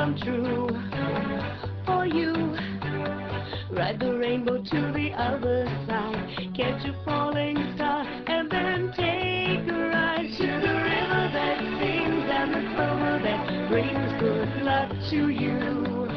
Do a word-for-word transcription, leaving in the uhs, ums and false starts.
come true for you. Ride the rainbow to the other side, catch a falling star, and then take a ride to the river that sings and the clover that brings good luck to you.